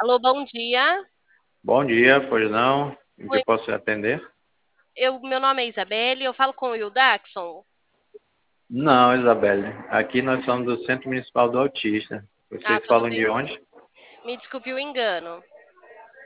Alô, bom dia. Bom dia, pois não? Em que Oi, eu posso atender? meu nome é Isabelle, eu falo com o Will Daxon. Não, Isabelle. Aqui nós somos do Centro Municipal do Autista. Ah, Vocês tudo falam bem. de onde? Me desculpe o engano.